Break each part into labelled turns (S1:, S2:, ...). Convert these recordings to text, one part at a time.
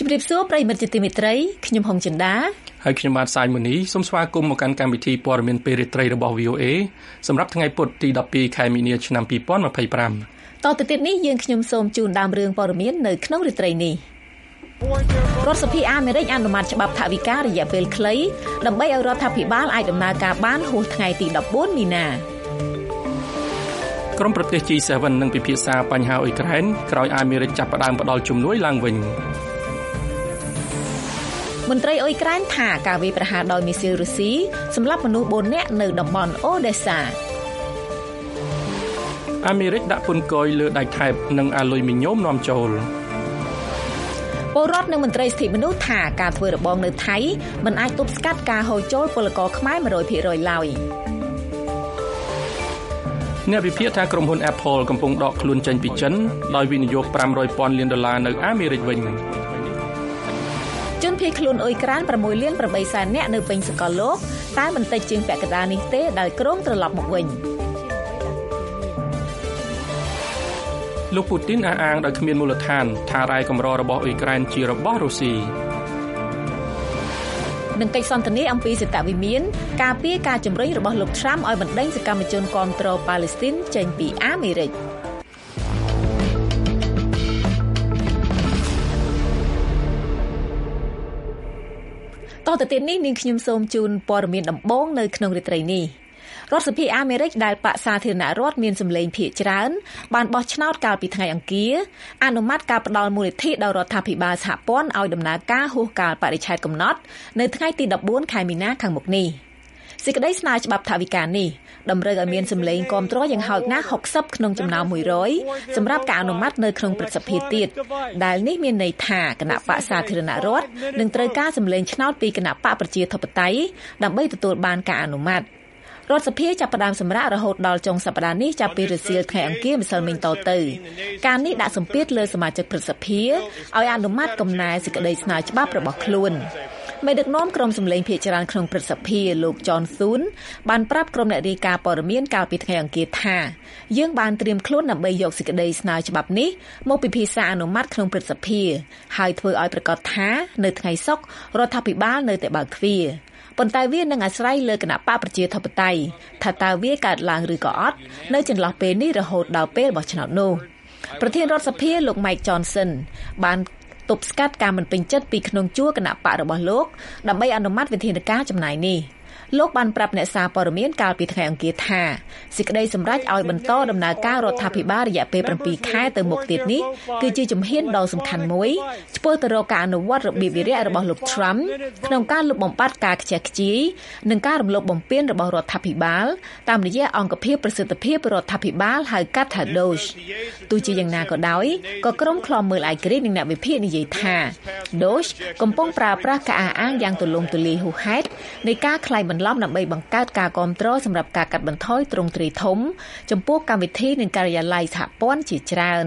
S1: ម្រាបសួរប្រិយមិត្តជាទីមេត្រីខ្ញុំហុងចិន្តា
S2: ហើយខ្ញុំបាទសាយមូនីសូមស្វាគមន៍មកកាន់កម្មវិធីព័ត៌មានពេលរាត្រីរបស់ VOA សម្រាប់ថ្ងៃពុធទី12ខែមីនាឆ្នាំ2025
S1: តទៅទៀតនេះយើងខ្ញុំសូមជូនដើមរឿងព័ត៌មាននៅក្នុងរាត្រីនេះរដ្ឋសភាអាមេរិកអនុម័តច្បាប់ថវិការរយៈពេលខ្លីដើម្បីឲ្យរដ្ឋាភិបាលអាចដំណើរការបានហួសថ្ងៃទី14មីនា
S2: ក្រុមប្រទេស G7 នឹងពិភាក្សាបញ្ហាអ៊ុយក្រែនក្រោយអាមេរិកចាប់ផ្ដើមផ្ដល់ជំនួយឡើងវិញ
S1: មន្ត្រីអ៊ុយក្រែនថាការវាយប្រហារដោយមីស៊ីលរុស្ស៊ីសម្លាប់មនុស្ស4នាក់នៅតំបន់អូដេសា
S2: អាមេរិកដាក់ពន្ធគយលើដែកថែបនិងអាលុយមីញ៉ូមនាំចូល
S1: ពលរដ្ឋនិងមន្ត្រីសិទ្ធិមនុស្សថាការធ្វើរបងនៅថៃមិនអាចទប់ស្កាត់ការហូរចូលពលករខ្មែរ 100% ឡើយ
S2: អ្នកវិភាគថាក្រុមហ៊ុន Apple កំពុងដកខ្លួនចេញពីចិនដោយវិនិយោគ$500,000 លាននៅអាមេរិកវិញ
S1: ជនភៀសខ្លួនអ៊ុយក្រែន6លាន8សែននាក់នៅពេញសកលលោកតែមិនតិចជាងពាក់កណ្ដាលនេះទេដែលក្រុងត្រឡប់មកវិញ
S2: លោកពូទីនអះអាងដោយគ្មានមូលដ្ឋានថារ៉ែកម្ររបស់អ៊ុយក្រែនជារបស់រុស្ស៊ី
S1: នឹងកិច្ចសន្ទនាអំពីសេតវិមានការពារការជំរុញរបស់លោកត្រាំឲ្យបណ្ដេញសកម្មជនគាំទ្រប៉ាឡេស្ទីនចេញពីអាមេរិកតទៅទៀតនេះនាងខ្ញុំសូមជូនព័ត៌មានដំបូងនៅក្នុងរាត្រីនេះរដ្ឋសភាអាមេរិកដែលបកសាធារណរដ្ឋមានសម្លេងភាគច្រើនបានបោះឆ្នោតកាលពីថ្ងៃអង្គារអនុម័តការផ្តល់មូលនិធិដល់រដ្ឋាភិបាលសហព័ន្ធឲ្យដំណើរការហួសកាលបរិច្ឆេទកំណត់នៅថ្ងៃទី14ខែមីនាខាងមុខនេះសេចក្តីស្នើច្បាប់ថវិកានេះតម្រូវឲ្យមានសម្លេងគាំទ្រយ៉ាងហោចណាស់60ក្នុងចំណោម100សម្រាប់ការអនុម័តនៅក្នុងព្រឹទ្ធសភាទៀតដែលនេះមានន័យថាគណៈបកសាធារណរដ្ឋនឹងត្រូវការសម្លេងឆ្នោតពីគណៈបកប្រជាធិបតេយ្យដើម្បីទទួលបានការអនុម័តរដ្ឋសភាចាប់ផ្ដើមសម្រាករហូតដល់ចុងសប្តាហ៍នេះចាប់ពីរសៀលថ្ងៃអង្គារម្សិលមិញតទៅការនេះដាក់សម្ពាធលើសមាជិកព្រឹទ្ធសភាឲ្យអនុម័តកំណែសេចក្តីស្នើច្បាប់របស់ខ្លួនមេដឹកនាំក្រុមសម្លេងភាគច្រើនក្នុងព្រឹទ្ធសភាលោក John Thune បានប្រាប់ក្រុមអ្នករាយការណ៍ព័ត៌មានកាលពីថ្ងៃអង្គារថាយើងបានត្រៀមខ្លួនដើម្បីយកសេចក្តីស្នើច្បាប់នេះមកពិភាក្សាអនុម័តក្នុងព្រឹទ្ធសភាហើយធ្វើឲ្យប្រកាសថានៅថ្ងៃសុក្ររដ្ឋាភិបាលនៅតែបើកទ្វារប៉ុន្តែវានឹងអាស្រ័យលើគណៈបកប្រជាធិបតេយ្យថាតើវាកើតឡើងឬក៏អត់នៅចន្លោះពេលនេះរហូតដល់ពេលបោះឆ្នោតនោះប្រធានរដ្ឋសភាលោក Mike Johnson បានទប់ស្កាត់ការមិនពេញចិត្តពីក្នុងជួរគណៈបករបស់លោកដើម្បីអនុម័តវិធានការចំណាយនេះលោកបានប្រាប់អ្នកសារព័ត៌មានកាលពីថ្ងៃអង្គារថាសេចក្តីសម្រេចឲ្យបន្តដំណើរការរដ្ឋាភិបាលរយៈពេល7ខែទៅមុខទៀតនេះគឺជាជំហានដ៏សំខាន់មួយឆ្ពោះទៅរកការអនុវត្តរបៀបវារៈរបស់លោក Trump ក្នុងការលុបបំបាត់ការខ្ជះខ្ជាយនិងការរំលោភបំពានរបស់រដ្ឋាភិបាលតាមរយៈអង្គភាពប្រសិទ្ធភាពរដ្ឋាភិបាលហៅកាត់ថា DOGE ទោះជាយ៉ាងណាក៏ដោយក៏ក្រុមឃ្លាំមើលឯករាជ្យនិងអ្នកវិភាគនិយាយថា DOGE កំពុងប្រើប្រាស់ការអះអាងយ៉ាងទូលំទូលាយហួសហេតុនៃការក្លែងបន្លំដើម្បីបង្កើតការគាំទ្រសម្រាប់ការកាត់បន្ថយទ្រង់ទ្រាយធំចំពោះកម្មវិធីនិងការិយាល័យសហព័ន្ធជាច្រើន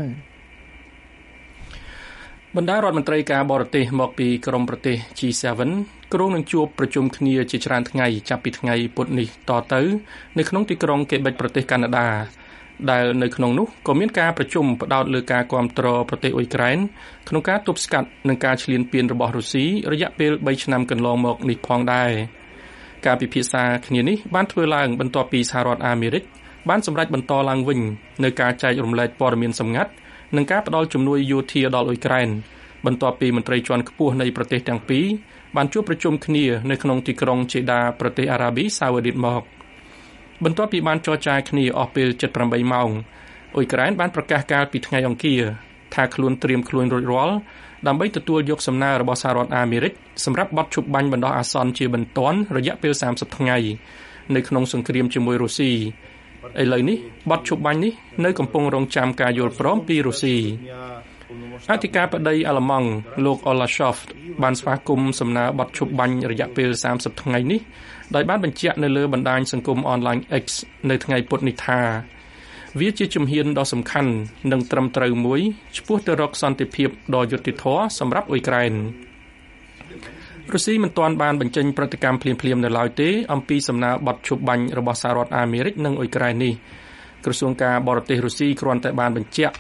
S2: បណ្ដារដ្ឋមន្ត្រីការបរទេសមកពីក្រុមប្រទេស G7 គ្រោងនឹងជួបប្រជុំគ្នាជាច្រើនថ្ងៃចាប់ពីថ្ងៃពុធនេះតទៅនៅក្នុងទីក្រុងកេបិចប្រទេសកាណាដាដែលនៅក្នុងនោះក៏មានការប្រជុំផ្ដោតលើការគាំទ្រប្រទេសអ៊ុយក្រែនក្នុងការទប់ស្កាត់នឹងការឈ្លានពានរបស់រុស្ស៊ីរយៈពេល3ឆ្នាំកន្លងមកនេះផងដែរការពិភាក្សាគ្នានេះបានធ្វើឡើងបន្ទាប់ពីសហរដ្ឋអាមេរិកបានសម្រេចបន្តឡើងវិញនៅការចែករំលែកព័ត៌មានសម្ងាត់និងការផ្តល់ជំនួយយោធាដល់អ៊ុយក្រែនបន្ទាប់ពីមន្ត្រីជាន់ខ្ពស់នៃប្រទេសទាំងពីរបានជួបប្រជុំគ្នានៅក្នុងទីក្រុងជេដាប្រទេសអារ៉ាប៊ីសាអូឌីតមកបន្ទាប់ពីបានចរចាគ្នាអស់ពេល78ម៉ោងអ៊ុយក្រែនបានប្រកាសកាលពីថ្ងៃអង្គារថាខ្លួនត្រៀមខ្លួនរួចរាល់ដើម្បីទទួលយកសំណើរបស់សហរដ្ឋអាមេរិកសម្រាប់បទឈប់បាញ់បណ្ដោះអាសន្នជាបន្ទាន់រយៈពេល30ថ្ងៃនៅក្នុងសង្គ្រាមជាមួយរុស្ស៊ីឥឡូវនេះបទឈប់បាញ់នេះនៅកំពុងរងចាំការយល់ព្រមពីរុស្ស៊ីអធិការបតីអាល្លឺម៉ង់លោក Olashov បានស្វាគមន៍សំណើបទឈប់បាញ់រយៈពេល30ថ្ងៃនេះដោយបានបញ្ជាក់នៅលើបណ្ដាញសង្គមអនឡាញ X នៅថ្ងៃពុធនេះថាវាជាជំហានដ៏សំខាន់និងត្រឹមត្រូវមួយឆ្ពោះទៅរកសន្តិភាពដ៏យុត្តិធម៌សម្រាប់អ៊ុយក្រែនរុស្ស៊ីមិនទាន់បានបញ្ចេញប្រតិកម្មភ្លាមៗនៅឡើយទេអំពីសំណើបទឈប់បាញ់របស់សហរដ្ឋអាមេរិកនិងអ៊ុយក្រែននេះក្រសួងការបរទេសរុស្ស៊ីគ្រាន់តែបានបញ្ជាក់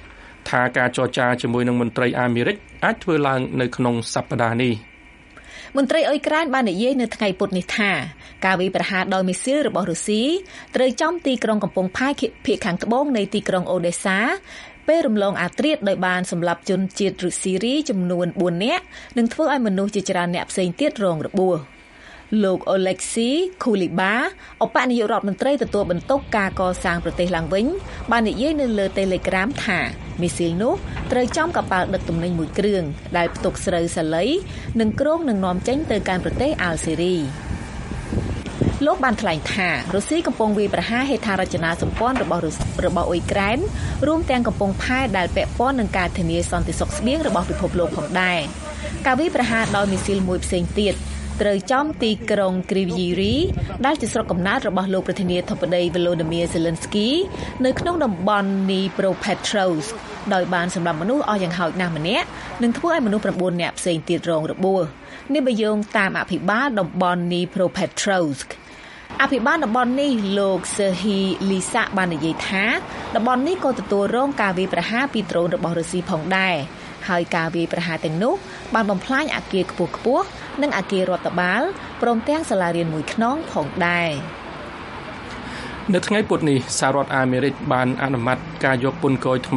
S2: ថាការចរចាជាមួយនឹងមន្ត្រីអាមេរិកអាចធ្វើឡើងនៅក្នុងសប្តាហ៍នេះ
S1: មន្ត្រីអ៊ុយក្រែនបាននិយាយនៅថ្ងៃពុធនេះថាការវាយប្រហារដោយមីស៊ីលរបស់រុស្ស៊ីត្រូវចំទីក្រុងកំពង់ផែភាគខាងត្បូងនៃទីក្រុងអូដេសាពេលរំលងអាត្រៀតដោយបានសម្លាប់ជនជាតិរុស្ស៊ីរីចំនួន4នាក់និងធ្វើឲ្យមនុស្សជាច្រើនអ្នកផ្សេងទៀតរងរបួសលោកអូឡេកស៊ីខូលីបាឧបនាយករដ្ឋមន្ត្រីទទួលបន្ទុកការកសាងប្រទេសឡើងវិញបាននិយាយនៅលើ Telegram ថាមីស៊ីលនោះត្រូវចំកប៉ាល់ដឹកទំនិញមួយគ្រឿងដែលផ្ទុកស្រូវសាលីនិងគ្រោងនឹងនាំចេញទៅកាន់ប្រទេសអាល់សេរីលោកបានថ្លែងថារុស្ស៊ីកំពុងវាយប្រហារហេដ្ឋារចនាសម្ព័ន្ធរបស់អ៊ុយក្រែនរួមទាំងកំពង់ផែដែលពាក់ព័ន្ធនឹងការធានាសន្តិសុខស្បៀងរបស់ពិភពលោកផងដែរការវាយប្រហារដោយមីស៊ីលមួយផ្សេងទៀតត្រូវចំទីក្រុងគ្រីវីរីដែលជាស្រុកកំណើតរបស់លោកប្រធានាធិបតី Volodymyr Zelensky នៅក្នុងតំបន់ Dnipropetrovsk ដោយបានសម្លាប់មនុស្សអស់យ៉ាងហោចណាស់ម្នាក់និងធ្វើឲ្យមនុស្ស9នាក់ផ្សេងទៀតរងរបួសនេះបើយោងតាមអភិបាលតំបន់ Dnipropetrovsk អភិបាលតំបន់នេះលោក Serhiy Lysak បាននិយាយថាតំបន់នេះក៏ទទួលរងការវាយប្រហារពីដ្រូនរបស់រុស្ស៊ីផងដែរហើយការវាយប្រហារទាំងនោះបានបំផ្លាញអគារខ្ពស់ៗនិងអគាររដ្ឋបាលព្រមទាំងសាលារៀនមួយខ្នងផងដែរ
S2: នៅថ្ងៃពុធនេះសហរដ្ឋអាមេរិកបានអនុម័តការយកពន្ធគយថ្មី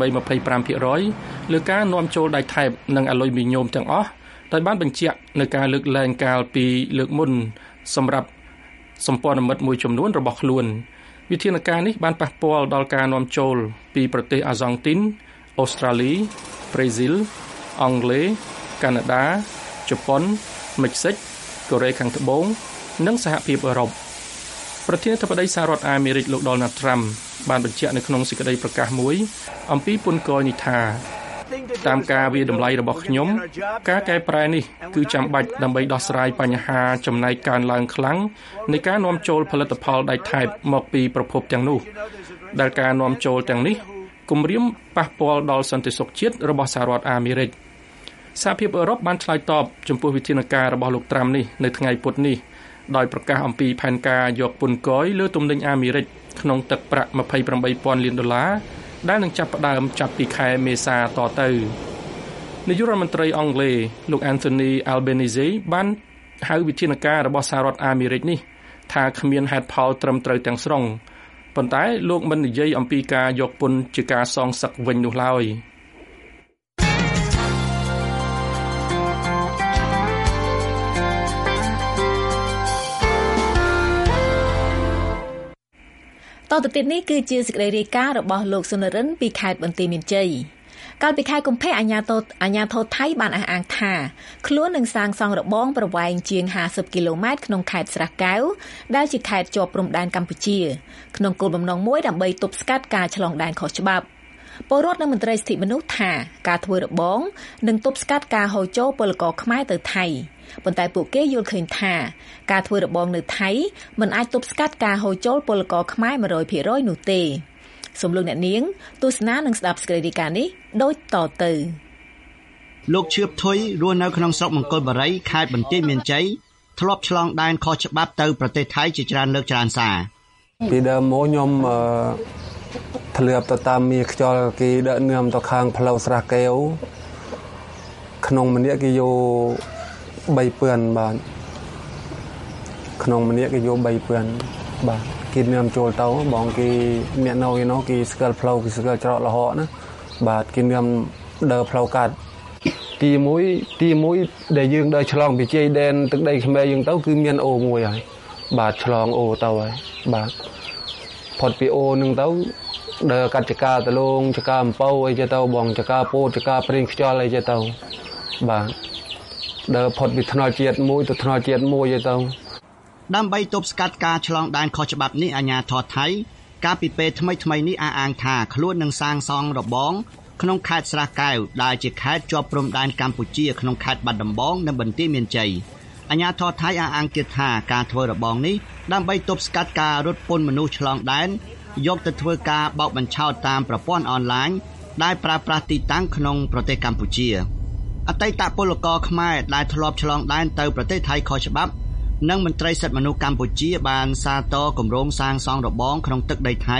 S2: 25% លើការនាំចូលដែកថែបនិងអាលុយមីញ៉ូមទាំងអស់ដោយបានបញ្ជាក់នៅការលើកលែងកាលពីលើកមុនសម្រាប់សម្ព័ន្ធមិត្តមួយចំនួនរបស់ខ្លួនវិធានការនេះបានប៉ះពាល់ដល់ការនាំចូលពីប្រទេសអាហ្សង់ទីនអូស្ត្រាលីប្រេស៊ីលអង់គ្លេសកាណាដាជប៉ុនមិចស៊ិកកូរ៉េខាងត្បូងនិងសហភាពអឺរ៉ុបប្រធានាធិបតីសហរដ្ឋអាមេរិកលោក Donald Trump បានបញ្ជាក់នៅក្នុងសេចក្តីប្រកាសមួយអំពីពន្ធគយនេះថាតាមការវាយតម្លៃរបស់ខ្ញុំការកែប្រែនេះគឺចាំបាច់ដើម្បីដោះស្រាយបញ្ហាចំណែកកើនឡើងខ្លាំងនៃការនាំចូលផលិតផលដែកថែបមកពីប្រភពទាំងនោះដែលការនាំចូលទាំងនេះគំរាមប៉ះពាល់ដល់សន្តិសុខជាតិរបស់សហរដ្ឋអាមេរិកសហភាពអឺរ៉ុបបានឆ្លើយតបចំពោះវិធានការរបស់លោកត្រាំនេះនៅថ្ងៃពុធនេះដោយប្រកាសអំពីផែនការយកពន្ធគយលើទំនិញអាមេរិកក្នុងទឹកប្រាក់ $28,000 លានដែលនឹងចាប់ផ្ដើមចាប់ពីខែមេសាតទៅនាយករដ្ឋមន្ត្រីអង់គ្លេសលោក Anthony Albanese បានហៅវិធានការរបស់សហរដ្ឋអាមេរិកនេះថាគ្មានហេតុផលត្រឹមត្រូវទាំងស្រុងប៉ុន្តែលោកមិននិយាយអំពីការយកពន្ធជាការសងសឹកវិញនោះឡើយ
S1: តទៅទៀតនេះគឺជាសេចក្តីរាយការណ៍របស់លោកសុនរិនពីខេត្តបន្ទាយមានជ័យកាលពីខែកុម្ភៈអាជ្ញាធរថៃបានអះអាងថាខ្លួននឹងសាងសង់របងប្រវែងជាង50គីឡូម៉ែត្រក្នុងខេត្តស្រះកែវដែលជាខេត្តជាប់ព្រំដែនកម្ពុជាក្នុងគោលបំណងមួយដើម្បីទប់ស្កាត់ការឆ្លងដែនខុសច្បាប់ពលរដ្ឋនិងមន្ត្រីសិទ្ធិមនុស្សថាការធ្វើរបងនឹងទប់ស្កាត់ការហូរចូលពលករខ្មែរទៅថៃប៉ុន្តែពួកគេយល់ឃើញថាការធ្វើរបងនៅថៃមិនអាចទប់ស្កាត់ការហូរចូលពលករខ្មែរ 100% នោះទេសូមលោកអ្នកនាងទស្សនានិងស្ដាប់សេចក្តីរាយការណ៍នេះដូចតទៅ
S3: លោកឈឿបថុយរស់នៅក្នុងស្រុកមង្គលបុរីខេត្តបន្ទាយមានជ័យធ្លាប់ឆ្លងដែនខុសច្បាប់ទៅប្រទេសថៃជាច្រើនលើកច្រើនសារ
S4: ពីដើមមកខ្ញុំធ្លាប់ទៅតាមមាខ្យល់គេដឹកនាំទៅខាងផ្លូវស្រះកែវក្នុងម្នាក់គេយក3ពឿនបាទក្នុងម្នាក់គេយក3ពឿនបាទគេនាំចូលទៅបងគេអ្នកនៅឯនោះគេស្គាល់ផ្លូវគេស្គាល់ច្រកលហកណាបាទគេនាំដើរផ្លូវកាត់ទី1ដែលយើងដើរឆ្លងពីជ័យដែនទឹកដីខ្មែរយើងទៅគឺមានអូមួយហើយបាទឆ្លងអូទៅហើយបាទផុតពីអូនឹងទៅដើរកាត់ចកាតលងចកាអំពៅអីទៅបងចកាពោតចកាព្រេងខ្យល់អីទៅបាទដើរផុតពីថ្នល់ជាតិមួយទៅថ្នល់ជាតិមួយទៅ
S3: ដើម្បីទប់ស្កាត់ការឆ្លងដែនខុសច្បាប់នេះអាជ្ញាធរថៃកាលពីពេលថ្មីនេះអះអាងថាខ្លួននឹងសាងសង់របងក្នុងខេត្តស្រះកែវដែលជាខេត្តជាប់ព្រំដែនកម្ពុជាក្នុងខេត្តបាត់ដំបងនិងបន្ទាយមានជ័យអាជ្ញាធរថៃអះអាងទៀតថាការធ្វើរបងនេះដើម្បីទប់ស្កាត់ការរត់ពន្ធមនុស្សឆ្លងដែនយកទៅធ្វើការបោកបញ្ឆោតតាមប្រព័ន្ធអនឡាញដែលប្រើប្រាស់ទីតាំងក្នុងប្រទេសកម្ពុជាអតីតពលករខ្មែរដែលធ្លាប់ឆ្លងដែនទៅប្រទេសថៃខុសច្បាប់និងមន្ត្រីសិទ្ធិមនុស្សកម្ពុជាបានសាទរគម្រោងសាងសង់របងក្នុងទឹកដីថៃ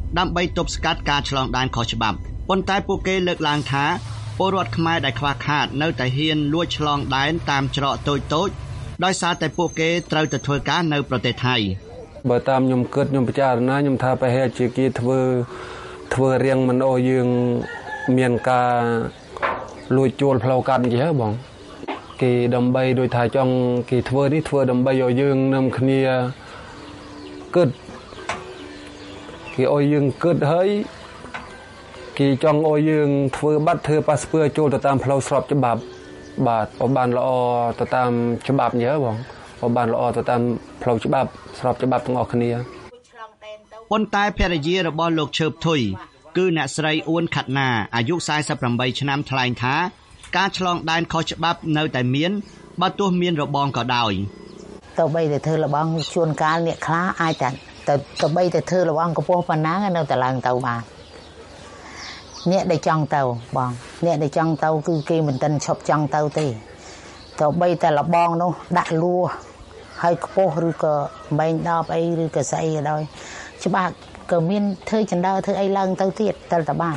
S3: ដើម្បីទប់ស្កាត់ការឆ្លងដែនខុសច្បាប់ប៉ុន្តែពួកគេលើកឡើងថាពលរដ្ឋខ្មែរដែលខ្វះខាតនៅតែហ៊ានលួចឆ្លងដែនតាមច្រកតូចៗដោយសារតែពួកគេត្រូវទៅធ្វើការនៅប្រទេសថៃ
S4: បើតាមខ្ញុំគិតខ្ញុំពិចារណាខ្ញុំថាប្រហែលជាគេធ្វើរៀងមិនអោយយើងមានការលួចជួលផ្លូវកាត់អញ្ចឹងបងគេដើម្បីដោយថាចង់គេធ្វើនេះធ្វើដើម្បីឲ្យយើងនាំគ្នាគិតគេឲ្យយើងគិតហើយគេចង់ឲ្យយើងធ្វើបាត់ធ្វើប៉ាសពើចូលទៅតាមផ្លូវស្របច្បាប់បាទបានល្អទៅតាមច្បាប់អញ្ចឹងបងបានល្អទៅតាមផ្លូវច្បាប់ស្របច្បាប់ទាំងអស់គ្នា
S3: ប៉ុន្តែភរិយារបស់លោកឈើបធុយគឺអ្នកស្រីអួនខាត់ណាអាយុ48ឆ្នាំថ្លែងថាការឆ្លងដែនខុសច្បាប់នៅតែមានបើទោះមានរបងក៏ដោយ
S5: ទៅបីតែធ្វើរបងជួនកាលអ្នកខ្លះអាចទៅបីតែធ្វើរបងកម្ពស់ប៉ុណ្ណានៅតែឡើងទៅបានអ្នកដែលចង់ទៅបងអ្នកដែលចង់ទៅគឺគេមិនទាន់ឈប់ចង់ទៅទេទៅបីតែរបងនោះដាក់លួហើយខ្ពស់ឬក៏បែងដបអីឬក៏ស្អីក៏ដោយច្បាស់ក៏មានធ្វើចណ្ដើធ្វើអីឡើងទៅទៀតតែបាន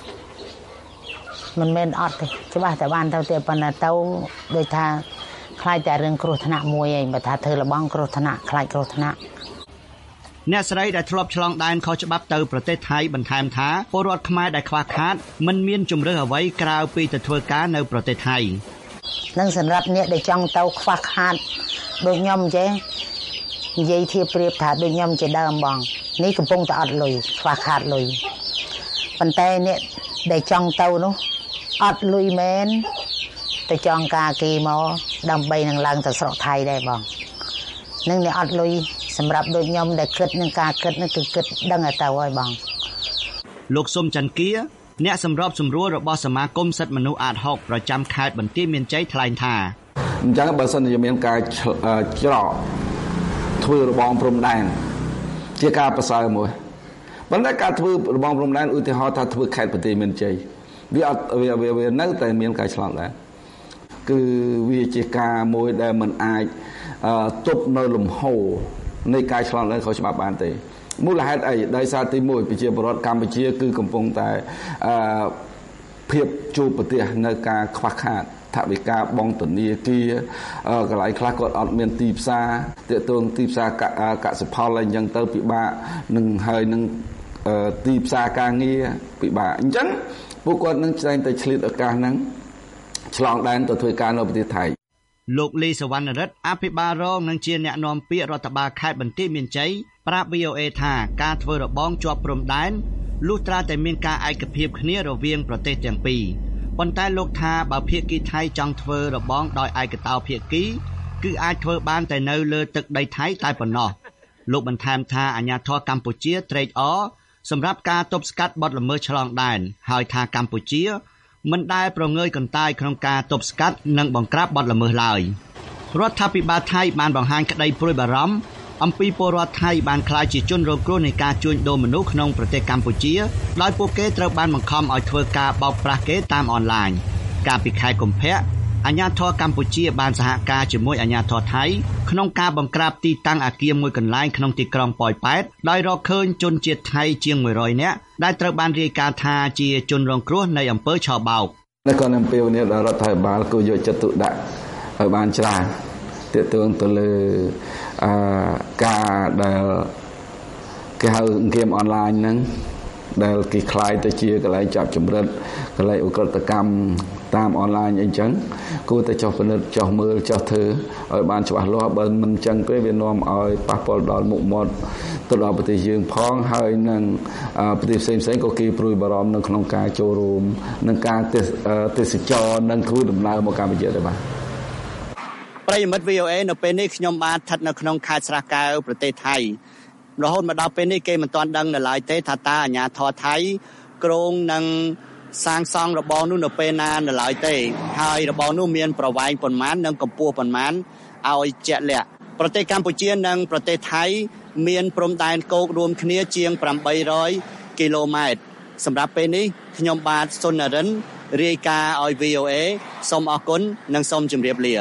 S5: មិនមែនអត់ទេច្បាស់តែបានទៅទៀតប៉ុន្តែទៅដូចថាខ្លាចតែរឿងគ្រោះថ្នាក់មួយឯងបើថាធ្វើរបងគ្រោះថ្នាក់ខ្លាចគ្រោះថ្នាក់
S3: អ្នកស្រីដែលធ្លាប់ឆ្លងដែនខុសច្បាប់ទៅប្រទេសថៃបន្ថែមថាពលរដ្ឋខ្មែរដែលខ្វះខាតមិនមានជំរឿសអ្វីក្រៅពីទៅធ្វើការនៅប្រទេសថៃ
S5: នឹងសម្រាប់អ្នកដែលចង់ទៅខ្វះខាតដូចខ្ញុំចេះនិយាយធៀបប្រៀបថាដូចខ្ញុំជាដើមបងនេះកំពុងតែអត់លុយខ្វះខាតលុយប៉ុន្តែអ្នកដែលចង់ទៅនោះអត់លុយមែនទៅចង់ការគេមកដើម្បីនឹងឡើងទៅស្រុកថៃដែរបងនឹងអ្នកអត់លុយសម្រាប់ដូចខ្ញុំដែលគិតនឹងការគិតនឹងគឺគិតដឹងតែទៅហើយបង
S3: លោកសុំច័ន្ទគាអ្នកសម្របសម្រួលរបស់សមាគមសិទ្ធិមនុស្សអាត6ប្រចាំខេត្តបន្ទាយមានជ័យថ្លែងថា
S6: អញ្ចឹងបើសិនជាមានការច្រកធ្វើរបងព្រំដែនជាការប្រសើរមួយប៉ុន្តែការធ្វើរបងព្រំដែនឧទាហរណ៍ថាធ្វើខេត្តបន្ទាយមានជ័យវាអត់វានៅតែមានការឆ្លងដែរគឺវាជាការមួយដែលมันអាចទប់នៅលំហូរនៃការឆ្លងដែនខុសច្បាប់បានទេមូលហេតុអីដោយសារទី1ប្រជាពលរដ្ឋកម្ពុជាគឺកំពុងតែភាពជួបប្រទះនៅការខ្វះខាតថវិកាបង់ធនាគារកន្លែងខ្លះគាត់អត់មានទីផ្សារទាក់ទងទីផ្សារកសិផលអីចឹងទៅពិបាកនឹងហើយនឹងទីផ្សារការងារពិបាកអញ្ចឹងពួកគាត់នឹងតែងតែឆ្លៀតឱកាសហ្នឹងឆ្លងដែនទៅធ្វើការនៅប្រទេសថៃ
S3: លោកលីសវណ្ណរិទ្ធអភិបាលរងនិងជាអ្នកនាំពាក្យរដ្ឋបាលខេត្តបន្ទាយមានជ័យប្រាប់ VOA ថាការធ្វើរបងជាប់ព្រំដែនលុះត្រាតែមានការឯកភាពគ្នារវាងប្រទេសទាំងពីរប៉ុន្តែលោកថាបើភាគីថៃចង់ធ្វើរបងដោយឯកតោភាគីគឺអាចធ្វើបានតែនៅលើទឹកដីថៃតែប៉ុណ្ណោះលោកបន្ថែមថាអាជ្ញាធរកម្ពុជាត្រេកអរសម្រាប់ការទប់ស្កាត់បទល្មើសឆ្លងដែនហើយថាកម្ពុជាមិនដែលប្រងើយកន្តើយក្នុងការទប់ស្កាត់និងបង្ក្រាបបទល្មើសឡើយរដ្ឋាភិបាលថៃបានបង្ហាញក្តីព្រួយបារម្ភអំពីពលរដ្ឋថៃបានក្លាយជាជនរងគ្រោះនៃការជួញដូរមនុស្សក្នុងប្រទេសកម្ពុជាដោយពួកគេត្រូវបានបង្ខំឲ្យធ្វើការបោកប្រាស់គេតាមអនឡាញកាលពីខែកុម្ភៈអាជ្ញាធរកម្ពុជាបានសហការជាមួយអាជ្ញាធរថៃក្នុងការបង្ក្រាបទីតាំងអគារមួយកន្លែងក្នុងទីក្រុងប៉ោយប៉ែតដោយរកឃើញជនជាតិថៃជាង100នាក់ដែលត្រូវបានរាយការណ៍ថាជាជនរងគ្រោះនៃអំពើឆបោក
S6: នៅក្នុងអំពើនេះរដ្ឋាភិបាលគួរយកចិត្តទុកដាក់ឲ្យបានច្រើនទាក់ទងទៅលើការដែលគេហៅហ្គេមអនឡាញហ្នឹងដែលគេខ្លាយទៅជាកន្លែងចាប់ចម្រិតកន្លែងឧក្រិដ្ឋកម្មតាមអនឡាញអីចឹងគួរតែចុះពិនិត្យចុះមើលចុះធ្វើឲ្យបានច្បាស់លាស់បើមិនចឹងទេវានាំឲ្យប៉ះពាល់ដល់មុខមាត់ទៅដល់ប្រទេសយើងផងហើយនឹងប្រទេសផ្សេងៗក៏គេព្រួយបារម្ភនៅក្នុងការចូលរួមនឹងការទេសចរនិងធ្វើដំណើរមកកម្ពុជាដែរបាទ
S3: ប្រិយមិត្ត VOA នៅពេលនេះខ្ញុំបានស្ថិតនៅក្នុងខេត្តស្រះកែវប្រទេសថៃរហូតមកដល់ពេលនេះគេមិនទាន់ដឹងនៅឡើយទេថាតើអាជ្ញាធរថៃគ្រោងនឹងសាងសង់របងនោះនៅពេលណានៅឡើយទេហើយរបងនោះមានប្រវែងប៉ុន្មាននិងកម្ពស់ប៉ុន្មានឲ្យជាក់លាក់ប្រទេសកម្ពុជានិងប្រទេសថៃមានព្រំដែនគោករួមគ្នាជាង800គីឡូម៉ែត្រសម្រាប់ពេលនេះខ្ញុំបាទសុននរិនរាយការណ៍ឲ្យ VOA សូមអរគុណនិងសូមជម្រាបលា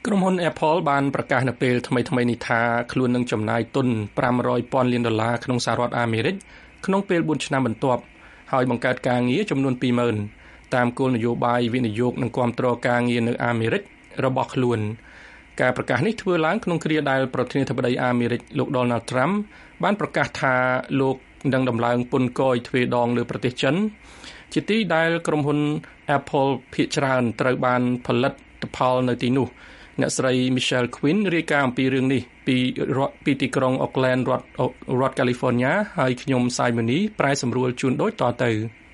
S2: ក្រុមហ៊ុន Apple បានប្រកាសនៅពេលថ្មីៗនេះថាខ្លួននឹងចំណាយទុន$500,000 លានក្នុងសហរដ្ឋអាមេរិកក្នុងពេល4ឆ្នាំបន្ទាប់ហើយបង្កើតការងារចំនួន 20,000 តាមគោលនយោបាយវិនិយោគនិងគាំទ្រការងារនៅអាមេរិករបស់ខ្លួនការប្រកាសនេះធ្វើឡើងក្នុងគ្រាដែលប្រធានាធិបតីអាមេរិកលោក Donald Trump បានប្រកាសថាលោកនឹងដំឡើងពន្ធគយទ្វេដងលើប្រទេសចិនជាទីដែលក្រុមហ៊ុន Apple ភាគច្រើនត្រូវបានផលិតផលនៅទីនោះអ្នកស្រី Michelle Quinn រាយការណ៍អំពីរឿងនេះពីទីក្រុង Oakland រដ្ឋ California ហើយខ្ញុំសាយមនីប្រែសម្រួលជូនដូចតទៅ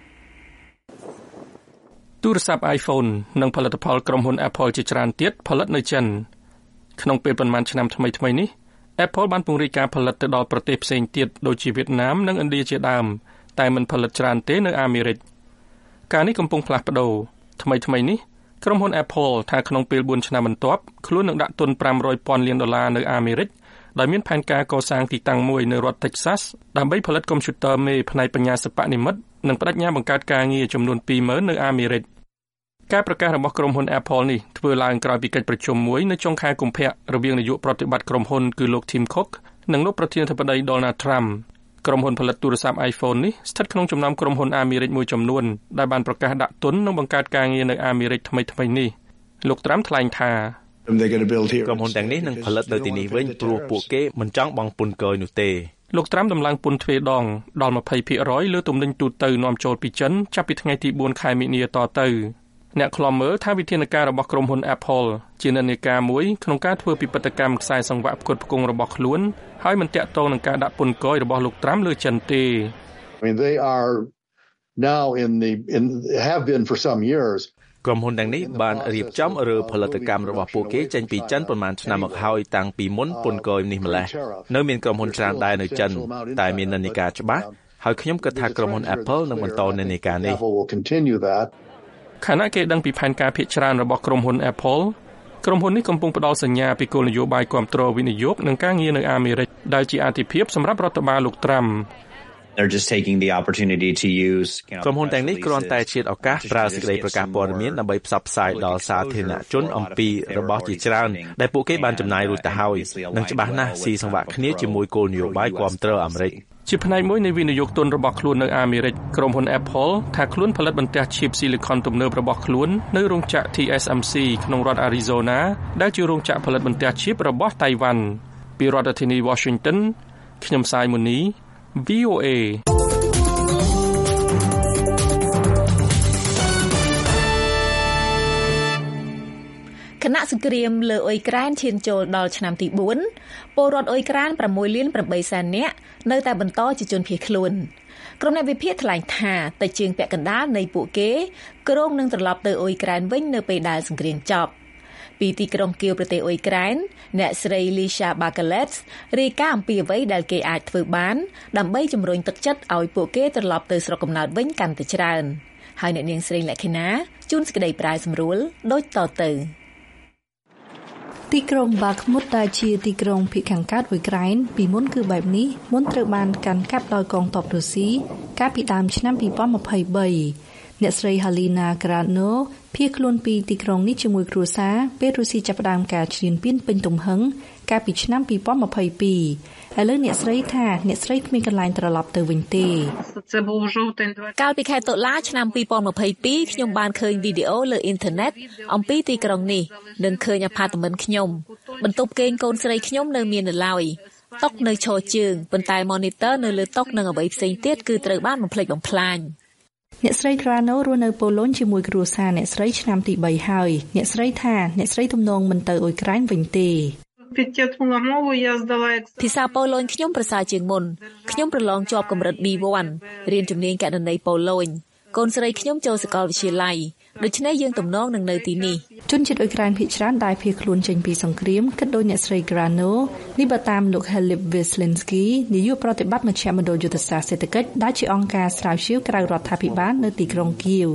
S2: ទូរស័ព្ទ iPhone និងផលិតផលក្រុមហ៊ុន Apple ជាច្រើនទៀតផលិតនៅចិនក្នុងពេលប៉ុន្មានឆ្នាំថ្មីនេះ Apple បានពង្រីកការផលិតទៅដល់ប្រទេសផ្សេងទៀតដូចជាវៀតណាមនិងឥណ្ឌាជាដើមតែមិនផលិតច្រើនទេនៅអាមេរិកការនេះកំពុងផ្លាស់ប្ដូរថ្មីនេះក្រុមហ៊ុន Apple ថាក្នុងពេល4ឆ្នាំបន្ទាប់ខ្លួននឹងដាក់ទុន$500,000 លាននៅអាមេរិកដោយមានផែនការកសាងទីតាំងមួយនៅរដ្ឋ Texas ដើម្បីផលិតកុំព្យូទ័រមេផ្នែកបញ្ញាសិប្បនិម្មិតនិងបដិញ្ញាបង្កើតការងារចំនួន 20,000 នៅអាមេរិកការប្រកាសរបស់ក្រុមហ៊ុន Apple នេះធ្វើឡើងក្រោយពីកិច្ចប្រជុំមួយនៅចុងខែកុម្ភៈរវាងនាយកប្រតិបត្តិក្រុមហ៊ុនគឺលោក Tim Cook និងលោកប្រធានាធិបតី Donald Trump ក្រុមហ៊ុនផលិតទូរស័ព្ទ iPhone នេះស្ថិតក្នុងចំណោមក្រុមហ៊ុនអាមេរិកមួយចំនួនដែលបានប្រកាសដាក់ទុននិងបង្កើតការងារនៅអាមេរិកថ្មីនេះលោក Trump ថ្លែងថា
S7: ក្រុមហ៊ុនទាំងនេះនឹងផលិតនៅទីនេះវិញព្រោះពួកគេមិនចង់បង់ពន្ធគយនោះទេ
S2: លោក Trump ដំឡើងពន្ធទ្វេដងដល់ 20% លើទំនិញទូទៅនាំចូលពីចិនចាប់ពីថ្ងៃទី4ខែមិនិនាតទៅអ្នកខ្លំមើលថាវិធានការរបស់ក្រុមហ៊ុន Apple ជានិន្នាការមួយក្នុងការធ្វើពិពិធកម្មខ្សែសង្វាក់ផ្គត់ផ្គង់របស់ខ្លួនហើយមិនតាក់ទងនឹងការដាក់ពន្ធគយរបស់លោក Trump លើចិនទេ
S8: they are now have been for some years
S7: ក្រុមហ៊ុនទាំងនេះបានរៀបចំឬផលិតកម្មរបស់ពួកគេចេញពីចិនប្រមាណឆ្នាំមកហើយតាំងពីមុនពន្ធគយនេះម្ល៉េះនៅមានក្រុមហ៊ុនច្រើនដែរនៅចិនតែមាននិន្នាការច្បាស់ហើយខ្ញុំគិតថាក្រុមហ៊ុន Apple នឹងបន្តនិន្នាការនេះ
S2: ខណៈគេដឹងពីផែនការភាគច្រើនរបស់ក្រុមហ៊ុន Apple ក្រុមហ៊ុននេះកំពុងផ្ដល់សញ្ញាពីគោលនយោបាយគាំទ្រវិនិយោគនិងការងារនៅអាមេរិកដែលជាអាទិភាពសម្រាប់រដ្ឋបាលលោក Trump
S9: They're just taking the opportunity to use
S7: ក្រុមហ៊ុនទាំងនេះគ្រាន់តែជាឱកាសប្រើសេចក្តីប្រកាសព័ត៌មានដើម្បីផ្សព្វផ្សាយដល់សាធារណជនអំពីរបស់ជាច្រើនដែលពួកគេបានចំណាយរួចទៅហើយនិងច្បាស់ណាស់ស៊ីសង្វាក់គ្នាជាមួយគោលនយោបាយគាំទ្រអាមេរិក
S2: ជាផ្នែកមួយនៃវិនិយោគទុនរបស់ខ្លួននៅអាមេរិកក្រុមហ៊ុន Apple ថាខ្លួនផលិតបន្ទះ chip silicon ទំនើបរបស់ខ្លួននៅរោងចក្រ TSMC ក្នុងរដ្ឋ Arizona ដែលជារោងចក្រផលិតបន្ទះ chip របស់តៃវ៉ាន់ពីរដ្ឋធានី Washington ខ្ញុំសាយមូនី VOA
S1: គណៈសង្គ្រាមលើអ៊ុយក្រែនឈានចូលដល់ឆ្នាំទី4ពលរដ្ឋអ៊ុយក្រែន6,800,000 នាក់នៅតែបន្តជាជនភៀសខ្លួនក្រុមអ្នកវិភាគថ្លែងថាតែជាងពាក់កណ្ដាលនៃពួកគេគ្រោងនឹងត្រឡប់ទៅអ៊ុយក្រែនវិញនៅពេលដែលសង្គ្រាមចប់ពីទីក្រុងគៀវប្រទេសអ៊ុយក្រែនអ្នកស្រី Lisha Bakalets រាយការណ៍អំពីអ្វីដែលគេអាចធ្វើបានដើម្បីជំរុញទឹកចិត្តឲ្យពួកគេត្រឡប់ទៅស្រុកកំណើតវិញកាន់តែច្រើនហើយអ្នកនាងស្រីលក្ខិណាជួនសេចក្តីប្រាយសម្រួលដូចតទៅ
S10: ទីក្រុងបាក់មុតដែលជាទីក្រុងភាគខាងកើតអ៊ុយក្រែនពីមុនគឺបែបនេះមុនត្រូវបានកាន់កាប់ដោយកងទ័ពរុស្ស៊ីកាលពីដើមឆ្នាំ2023អ្នកស្រី Halina Gradno ភៀសខ្លួនពីទីក្រុងនេះជាមួយគ្រួសារពេលរុស្ស៊ីចាប់ផ្ដើមការឈ្លានពានពេញទំហឹងកាលពីឆ្នាំ2022ឥឡូវអ្នកស្រីថាអ្នកស្រីគ្មានកន្លែងត្រឡប់ទៅវិញទេ
S1: កាលពីខែតុលាឆ្នាំ2022ខ្ញុំបានឃើញវីដេអូលើអ៊ីនធឺណិតអំពីទីក្រុងនេះនិងឃើញអាផាតមិនខ្ញុំបន្ទប់គេងកូនស្រីខ្ញុំនៅមាននៅឡើយតុនៅឈរជើងប៉ុន្តែ monitor នៅលើតុនិងអ្វីផ្សេងទៀតគឺត្រូវបានបំផ្លិចបំផ្លាញ
S10: អ្នកស្រី Grano រស់នៅប៉ូឡូញជាមួយគ្រួសារអ្នកស្រីឆ្នាំទី3ហើយអ្នកស្រីថាអ្នកស្រីទំនងមិនទៅអ៊ុយក្រែនវិញទេ
S1: ភាសាប៉ូឡូញខ្ញុំប្រសើរជាងមុនខ្ញុំប្រឡងជាប់កម្រិត B1 រៀនជំនាញគណនេយ្យប៉ូឡូញកូនស្រីខ្ញុំចូលសាកលវិទ្យាល័យដូច្នេះយើងទំនងនឹងនៅទីនេះ
S10: ជនជាតិអ៊ុយក្រែនភាគច្រើនដែលភៀសខ្លួនចេញពីសង្គ្រាមគិតដូចអ្នកស្រី Grano នេះបើតាមលោក Helip Wyslinski នាយកប្រតិបត្តិមជ្ឈមណ្ឌលយុទ្ធសាស្ត្រសេដ្ឋកិច្ចដែលជាអង្គការស្រាវជ្រាវក្រៅរដ្ឋាភិបាលនៅទីក្រុងគៀវ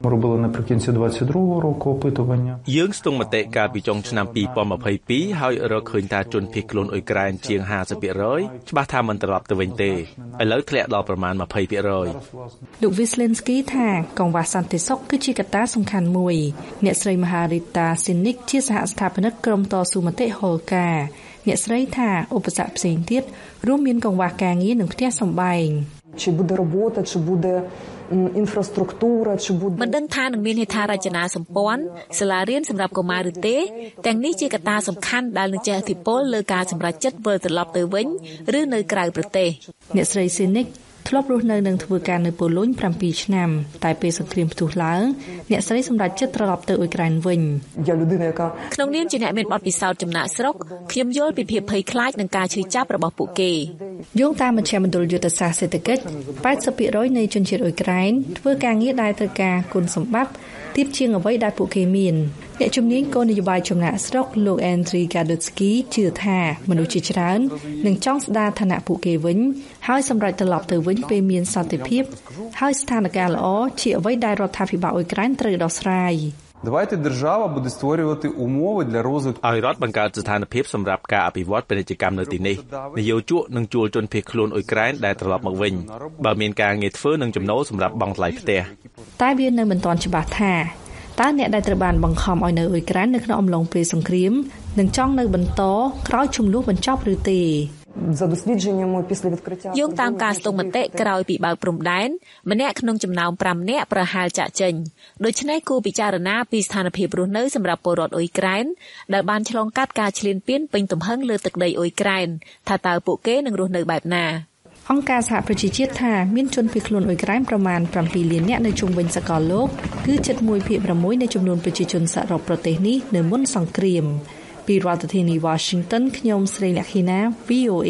S7: យើងស្ទង់មតិកាលពីចុងឆ្នាំ2022ហើយរកឃើញថាជនភៀសខ្លួនអ៊ុយក្រែនជាង 50% ច្បាស់ថាមិនត្រឡប់ទៅវិញទេឥឡូវធ្លាក់ដល់ប្រមាណ 20%
S10: លោក Wyslinski ថាកង្វះសន្តិសុខគឺជាកត្តាសំខាន់មួយអ្នកស្រីមហារីតាស៊ីនិកជាសហស្ថាបនិកក្រុមតស៊ូមតិហូលកាអ្នកស្រីថាឧបសគ្គផ្សេងទៀតរួមមានកង្វះការងារនិងផ្ទះសម្បែងមិនដឹងថានឹងមានហេដ្ឋារចនាសម្ព័ន្ធសាលារៀនសម្រាប់កុមារឬទេទាំងនេះជាកត្តាសំខាន់ដែលនឹងជះឥទ្ធិពលលើការសម្រេចចិត្តវិលត្រឡប់ទៅវិញឬនៅក្រៅប្រទេសអ្នកស្រីស៊ីនិកធ្លាប់រស់នៅនិងធ្វើការនៅប៉ូឡូញ7ឆ្នាំតែពេលសង្គ្រាមផ្ទុះឡើងអ្នកស្រីសម្រេចចិត្តត្រឡប់ទៅអ៊ុយក្រែនវិញក្នុងនាមជាអ្នកមានបទពិសោធន៍ចំណាក់ស្រុកខ្ញុំយល់ពីភាពភ័យខ្លាចនឹងការឈឺចាប់របស់ពួកគេយោងតាមមជ្ឈមណ្ឌលយុទ្ធសាស្ត្រសេដ្ឋកិច្ច 80% នៃជនជាតិអ៊ុយក្រែនធ្វើការងារដែលត្រូវការគុណសម្បត្តិទាបជាងអ្វីដែលពួកគេមានអ្នកជំនាញគោលនយោបាយចំណាក់ស្រុកលោក Andriy Gadutsky ជឿថាមនុស្សជាច្រើននឹងចង់ស្ដារឋានៈពួកគេវិញហើយសម្រេចត្រឡប់ទៅវិញពេលមានសន្តិភាពហើយស្ថានភាពល្អជាអ្វីដែលរដ្ឋាភិបាលអ៊ុយក្រែនត្រូវដោះស្រាយ
S11: Давайте держава буде створювати умови для розвитку.
S7: ឲ្យរដ្ឋបង្កើតស្ថានភាពសម្រាប់ការអភិវឌ្ឍពាណិជ្ជកម្មនៅទីនេះនយោជកនឹងជួលជនភៀសខ្លួនអ៊ុយក្រែនដែលត្រឡប់មកវិញបើមានការងារធ្វើនិងចំណូលសម្រាប់បង់ថ្លៃផ្ទះ
S10: តែវានៅមិនទាន់ច្បាស់ថាតើអ្នកដែលត្រូវបានបង្ខំឲ្យនៅអ៊ុយក្រែននៅក្នុងអំឡុងពេលសង្គ្រាមនឹងចង់នៅបន្តក្រោយជំនួសបញ្ចប់ឬទេយោងតាមការស្ទង់មតិក្រោយពីបើកព្រំដែនម្នាក់ក្នុងចំណោម5នាក់ប្រហែលចាក់ចេញដូច្នេះគួរពិចារណាពីស្ថានភាពរស់នៅសម្រាប់ពលរដ្ឋអ៊ុយក្រែនដែលបានឆ្លងកាត់ការឈ្លានពានពេញទំហឹងលើទឹកដីអ៊ុយក្រែនថាតើពួកគេនឹងរស់នៅបែបណាអង្គការសហប្រជាជាតិថាមានជនភៀសខ្លួនអ៊ុយក្រែនប្រមាណ7លាននាក់នៅជុំវិញសកលលោកគឺជិត 1/6 នៃចំនួនប្រជាជនសរុបប្រទេសនេះនៅមុនសង្គ្រាមពីរដ្ឋធានី Washington ខ្ញុំស្រីលក្ខិណា VOA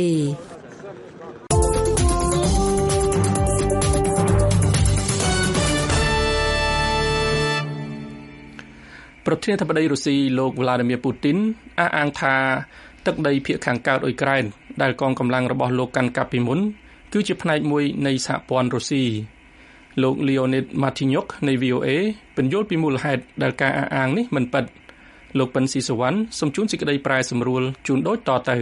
S2: ប្រធានាធិបតីរុស្ស៊ីលោក Vladimir Putin អះអាងថាទឹកដីភាគខាងកើតអ៊ុយក្រែនដែលកងកម្លាំងរបស់លោកកាន់កាប់ពីមុនគឺជាផ្នែកមួយនៃសហព័ន្ធរុស្ស៊ីលោក Leonid Martinyuk នៃ VOA ពន្យល់ពីមូលហេតុដែលការអះអាងនេះមិនពិតលោកប៉ិនស៊ីសវណ្ណសូមជូនសេចក្តីប្រែសម្រួលជូនដូចតទៅ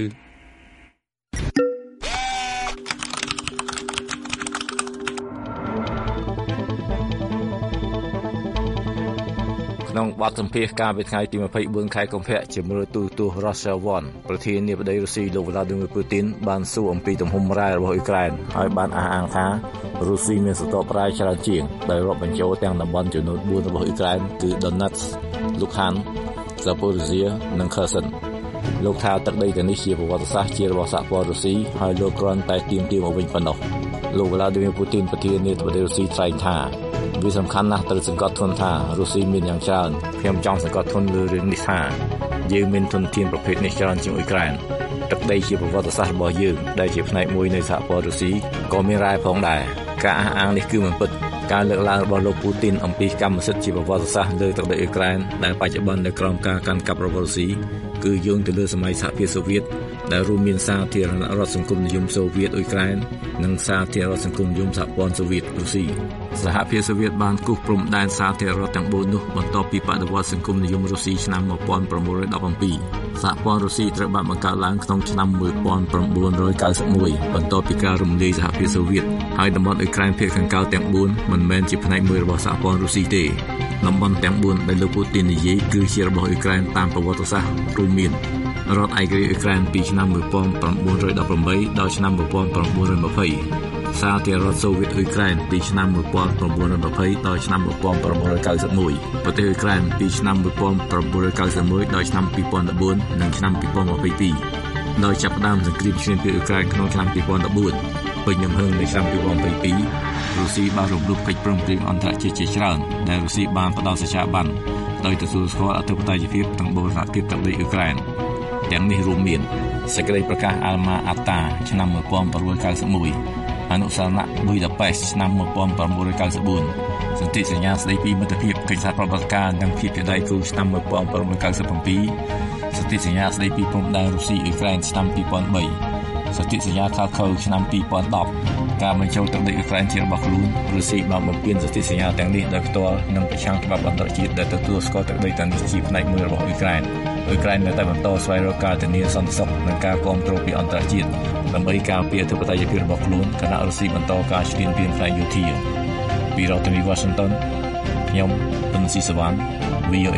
S7: ក្នុងបទសម្ភាសន៍កាលពីថ្ងៃទី24ខែកុម្ភៈជាមួយទូតទស្សន៍ Russia One ប្រធានាធិបតីរុស្ស៊ីលោក Vladimir Putin បានសួរអំពីទំហំរ៉ែរបស់អ៊ុយក្រែនហើយបានអះអាងថារុស្ស៊ីមានសន្ទុះរ៉ែច្រើនជាងដែលរាប់បញ្ចូលទាំងតំបន់ចំនួន4របស់អ៊ុយក្រែនគឺ Donetsk, Luhansk, Zaporizhzhia និង Kherson លោកថាទឹកដីទាំងនេះជាប្រវត្តិសាស្ត្រជារបស់សហព័ន្ធរុស្ស៊ីហើយលោកគ្រាន់តែទាមទារមកវិញប៉ុណ្ណោះលោក Vladimir Putin ប្រធានាធិបតីរុស្ស៊ីថ្លែងថាវាសំខាន់ណាស់ត្រូវសង្កត់ធ្ងន់ថារុស្ស៊ីមានយ៉ាងច្រើនខ្ញុំចង់សង្កត់ធ្ងន់លើរឿងនេះថាយើងមានធនធានប្រភេទនេះច្រើនជាងអ៊ុយក្រែនទឹកដីជាប្រវត្តិសាស្ត្ររបស់យើងដែលជាផ្នែកមួយនៃសហព័ន្ធរុស្ស៊ីក៏មានរ៉ែផងដែរការអះអាងនេះគឺមិនពិតការលើកឡើងរបស់លោកពូទីនអំពីកម្មសិទ្ធិជាប្រវត្តិសាស្ត្រលើទឹកដីអ៊ុយក្រែនដែលបច្ចុប្បន្ននៅក្រោមការកាន់កាប់របស់រុស្ស៊ីគឺយោងទៅលើសម័យសហភាពសូវៀតដែលរួមមានសាធារណរដ្ឋសង្គមនិយមសូវៀតអ៊ុយក្រែននិងសាធារណរដ្ឋសង្គមនិយមសហព័ន្ធសូវៀតរុស្ស៊ីសហភាពសូវៀតបានគូសព្រំដែនសាធារណរដ្ឋទាំង4នោះបន្ទាប់ពីបដិវត្តសង្គមនិយមរុស្ស៊ីឆ្នាំ1917សហព័ន្ធរុស្ស៊ីត្រូវបានបង្កើតឡើងក្នុងឆ្នាំ1991បន្ទាប់ពីការរំលាយសហភាពសូវៀតហើយតំបន់អ៊ុយក្រែនភាគខាងកើតទាំង4មិនមែនជាផ្នែកមួយរបស់សហព័ន្ធរុស្ស៊ីទេតំបន់ទាំង4ដែលលោកពូទីននិយាយគឺជារបស់អ៊ុយក្រែនតាមប្រវត្តិសាស្ត្ររួមមានរដ្ឋឯករាជ្យអ៊ុយក្រែនពីឆ្នាំ1918ដល់ឆ្នាំ1920សាធារណរដ្ឋសូវៀតអ៊ុយក្រែនពីឆ្នាំ1920ដល់ឆ្នាំ1991ប្រទេសអ៊ុយក្រែនពីឆ្នាំ1991ដល់ឆ្នាំ2014និងឆ្នាំ2022ដោយចាប់ផ្ដើមសង្គ្រាមឈ្លានពានអ៊ុយក្រែនក្នុងឆ្នាំ2014ពេញទំហឹងនៃឆ្នាំ2022រុស្ស៊ីបានរំលោភកិច្ចព្រមព្រៀងអន្តរជាតិជាច្រើនដែលរុស្ស៊ីបានផ្ដល់សច្ចាប័នដោយទទួលស្គាល់អធិបតេយ្យភាពទាំងបូរណភាពទឹកដីអ៊ុយក្រែនទាំងនេះរួមមានសេចក្តីប្រកាសអាល់ម៉ាអាតាឆ្នាំ1991អនុស្សរណៈប៊ុយដាប៉េសឆ្នាំ1994សន្ធិសញ្ញាស្តីពីមិត្តភាពកិច្ចសហប្រតិបត្តិការនិងភាពជាដៃគូឆ្នាំ1997សន្ធិសញ្ញាស្តីពីព្រំដែនរុស្ស៊ីអ៊ុយក្រែនឆ្នាំ2003សន្ធិសញ្ញាខាខូឆ្នាំ2010ការបញ្ចូលទឹកដីអ៊ុយក្រែនជារបស់ខ្លួនរុស្ស៊ីបានបំពានសន្ធិសញ្ញាទាំងនេះដោយផ្ទាល់និងប្រឆាំងច្បាប់អន្តរជាតិដែលទទួលស្គាល់ទឹកដីទាំងនេះជាផ្នែកមួយរបស់អ៊ុយក្រែនអ៊ុយក្រែននៅតែបន្តស្វែងរកការធានាសន្តិសុខនិងការគាំទ្រពីអន្តរជាតិដើម្បីការពារអធិបតេយ្យភាពរបស់ខ្លួនខណៈរុស្ស៊ីបន្តការឈ្លានពានផ្នែកយោធាពីរដ្ឋធានី Washington
S12: ខ្ញុំទុនស៊ីសវណ្ណ VOA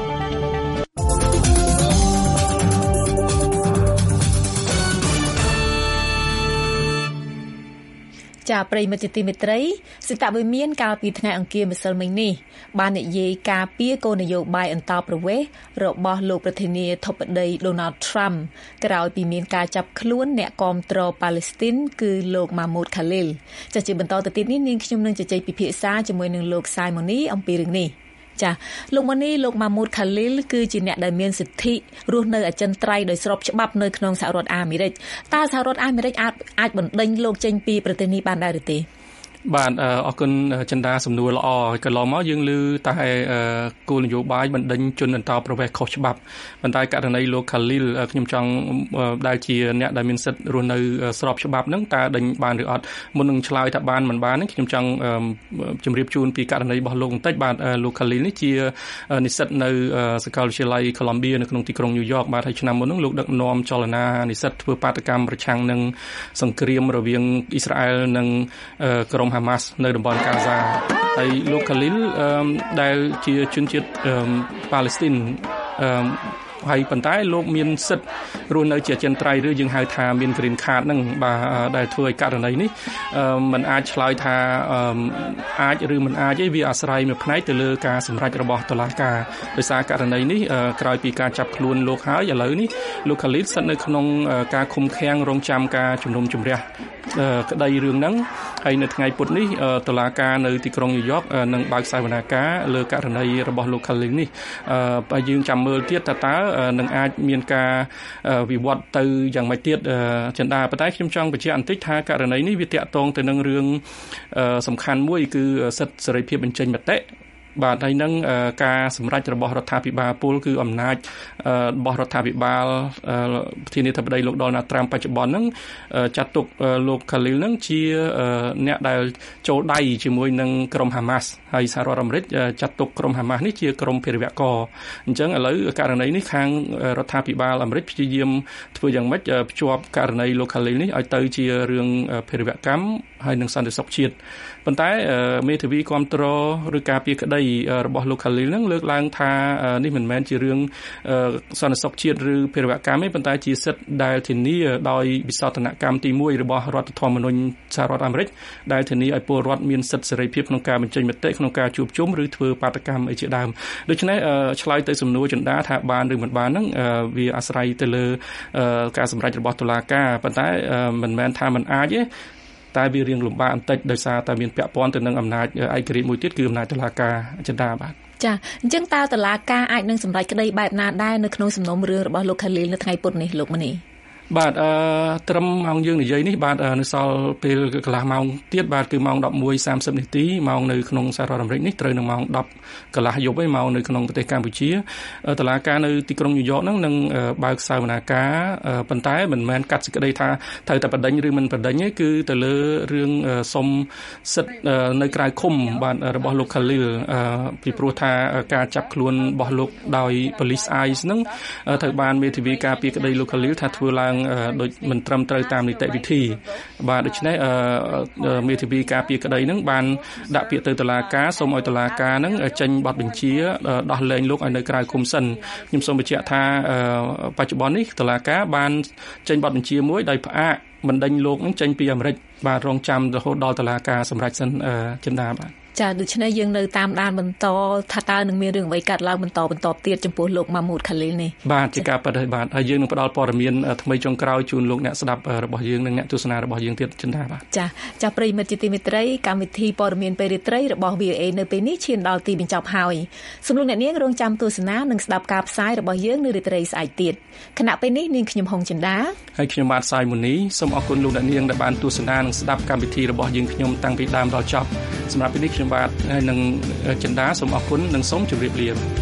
S1: ចាប្រិយមិត្តជាទីមេត្រីសិតវិមានកាលពីថ្ងៃអង្គារម្សិលមិញនេះបាននិយាយការពីគោលនយោបាយអន្តរប្រវេសន៍របស់លោកប្រធានាធិបតី Donald Trump ក្រោយពីមានការចាប់ខ្លួនអ្នកគាំទ្រប៉ាឡេស្ទីនគឺលោក Mahmoud Khalil ចាជាបន្តទៅទៀតនេះនាងខ្ញុំនឹងជជែកពិភាក្សាជាមួយនឹងលោក Simoni អំពីរឿងនេះចាលោកម៉ានីលោក Mahmoud Khalil គឺជាអ្នកដែលមានសិទ្ធិរស់នៅអចិន្ត្រៃយ៍ដោយស្របច្បាប់នៅក្នុងសហរដ្ឋអាមេរិកតើសហរដ្ឋអាមេរិកអាចបណ្ដេញលោកចេញពីប្រទេសនេះបានដែរឬទេបាទអរគុណចិន្តាសំណួរល្អកន្លងមកយើងឮតែគោលនយោបាយបណ្ដេញជនអន្តោប្រវេសន៍ខុសច្បាប់ប៉ុន្តែករណីលោក Khalil ខ្ញុំចង់ដែលជាអ្នកដែលមានសិទ្ធិរស់នៅស្របច្បាប់ហ្នឹងតើដេញបានឬអត់មុននឹងឆ្លើយថាបានមិនបានខ្ញុំចង់ជម្រាបជូនពីករណីរបស់លោកបន្តិចបាទលោក Khalil នេះជានិស្សិតនៅសាកលវិទ្យាល័យ Columbia នៅក្នុងទីក្រុង New York បាទហើយឆ្នាំមុនហ្នឹងលោកដឹកនាំចលនានិស្សិតធ្វើបាតកម្មប្រឆាំងនឹងសង្គ្រាមរវាងអ៊ីស្រាអែលនិងក្រុមHamas នៅតំបន់កាហ្សាហើយលោក Khalil ដែលជាជនជាតិប៉ាឡេស្ទីនហើយប៉ុន្តែលោកមានសិទ្ធិរស់នៅជាអចិន្ត្រៃយ៍ឬយើងហៅថាមាន green card ហ្នឹងបាទដែលធ្វើឲ្យករណីនេះมันអាចឆ្លើយថាអាចឬមិនអាចទេវាអាស្រ័យមួយផ្នែកទៅលើការសម្រេចរបស់តុលាការដោយសារករណីនេះក្រោយពីការចាប់ខ្លួនលោកហើយឥឡូវនេះលោក Khalil ស្ថិតនៅក្នុងការឃុំឃាំងរងចាំការជំនុំជម្រះក្តីរឿងហ្នឹងហើយនៅថ្ងៃពុធនេះតុលាការនៅទីក្រុង New York នឹងបើកសវនាការលើករណីរបស់លោក Khalil នេះហើយយើងចាំមើលទៀតតើនឹងអាចមានការវិវត្តទៅយ៉ាងម៉េចទៀតចិន្តាប៉ុន្តែខ្ញុំចង់បញ្ជាក់បន្តិចថាករណីនេះវាតាក់ទងទៅនឹងរឿងសំខាន់មួយគឺសិទ្ធិសេរីភាពបញ្ចេញមតិបាទហើយនឹងការសម្រេចរបស់រដ្ឋាភិបាលពលគឺអំណាចរបស់រដ្ឋាភិបាលប្រធានាធិបតីលោក Donald Trump បច្ចុប្បន្នហ្នឹងចាត់ទុកលោក Khalil ហ្នឹងជាអ្នកដែលចូលដៃជាមួយនឹងក្រុម Hamas ហើយសហរដ្ឋអាមេរិកចាត់ទុកក្រុម Hamas នេះជាក្រុមភេរវករអញ្ចឹងឥឡូវករណីនេះខាងរដ្ឋាភិបាលអាមេរិកព្យាយាមធ្វើយ៉ាងម៉េចភ្ជាប់ករណីលោក Khalil នេះឲ្យទៅជារឿងភេរវកម្មហើយនឹងសន្តិសុខជាតិប៉ុន្តែមេធាវីគាំទ្រឬការពារក្តីរបស់លោក Khalil នឹងលើកឡើងថានេះមិនមែនជារឿងសន្តិសុខជាតិឬភេរវកម្មទេប៉ុន្តែជាសិទ្ធិដែលធានាដោយវិសោធនកម្មទី1របស់រដ្ឋធម្មនុញ្ញសហរដ្ឋអាមេរិកដែលធានាឲ្យពលរដ្ឋមានសិទ្ធិសេរីភាពក្នុងការបញ្ចេញមតិក្នុងការជួបជុំឬធ្វើបាតកម្មអីជាដើមដូច្នេះឆ្លើយទៅសំណួរចិន្តាថាបានឬមិនបានហ្នឹងវាអាស្រ័យទៅលើការសម្រេចរបស់តុលាការប៉ុន្តែមិនមែនថាមិនអាចទេតែវារៀងលំបាកបន្តិចដោយសារតែមានពាក់ព័ន្ធទៅនឹងអំណាចឯករាជ្យមួយទៀតគឺអំណាចតុលាការចិន្តាបាទចាអញ្ចឹងតើតុលាការអាចនឹងសម្រេចក្តីបែបណាដែរនៅក្នុងសំណុំរឿងរបស់លោក Khalil នៅថ្ងៃពុធនេះលោកមនីបាទត្រឹមម៉ោងយើងនិយាយនេះបាទនៅសល់ពេលកន្លះម៉ោងទៀតបាទគឺម៉ោង 11:30 នាទីម៉ោងនៅក្នុងសហរដ្ឋអាមេរិកនេះត្រូវនឹងម៉ោង 10 កន្លះយប់ឯម៉ោងនៅក្នុងប្រទេសកម្ពុជាតុលាការនៅទីក្រុងញូវយ៉កហ្នឹងនឹងបើកសវនាការប៉ុន្តែមិនមែនកាត់សេចក្តីថាត្រូវតែបណ្ដេញឬមិនបណ្ដេញទេគឺទៅលើរឿងសុំសិទ្ធិនៅក្រៅឃុំបាទរបស់លោក Khalil ពីព្រោះថាការចាប់ខ្លួនរបស់លោកដោយ Police Eyes ហ្នឹងត្រូវបានមេធាវីការពារក្តីលោក Khalil ថាធ្វើឡើងដូចមិនត្រឹមត្រូវតាមនីតិវិធីបាទដូច្នេះមេធាវីការពារក្តីហ្នឹងបានដាក់ពាក្យទៅតុលាការសូមឲ្យតុលាការហ្នឹងចេញបទបញ្ជាដោះលែងលោកឲ្យនៅក្រៅឃុំសិនខ្ញុំសូមបញ្ជាក់ថាបច្ចុប្បន្ននេះតុលាការបានចេញបទបញ្ជាមួយដោយផ្អាកបណ្ដេញលោកហ្នឹងចេញពីអាមេរិកបាទរងចាំរហូតដល់តុលាការសម្រេចសិនចិន្តាបាទចាដូច្នេះយើងនៅតាមដានបន្តថាតើនឹងមានរឿងអ្វីកើតឡើងបន្តទៀតចំពោះលោក Mahmoud Khalil នេះបាទជាការពិតហើយបាទហើយយើងនឹងផ្ដល់ព័ត៌មានថ្មីចុងក្រោយជូនលោកអ្នកស្ដាប់របស់យើងនិងអ្នកទស្សនារបស់យើងទៀតចិន្តាបាទចាប្រិយមិត្តជាទីមេត្រីកម្មវិធីព័ត៌មានពេលរាត្រីរបស់ VOA នៅពេលនេះឈានដល់ទីបញ្ចប់ហើយសូមលោកអ្នកនាងរងចាំទស្សនានិងស្ដាប់ការផ្សាយរបស់យើងនៅរាត្រីស្អែកទៀតខណៈពេលនេះនាងខ្ញុំហុងចិន្តាហើយខ្ញុំបាទសាយមូនីសូមអរគុណលោកអ្នកនាងដែលបានទស្សនានិងស្ដាប់កម្មវិធីរបស់យើងខ្ញុំតាំងពីដើមដល់ចប់សម្រាប់ពេលនេះខ្ញុំបាទហើយនឹងចិន្តាសូមអរគុណនិងសូមជម្រាបលា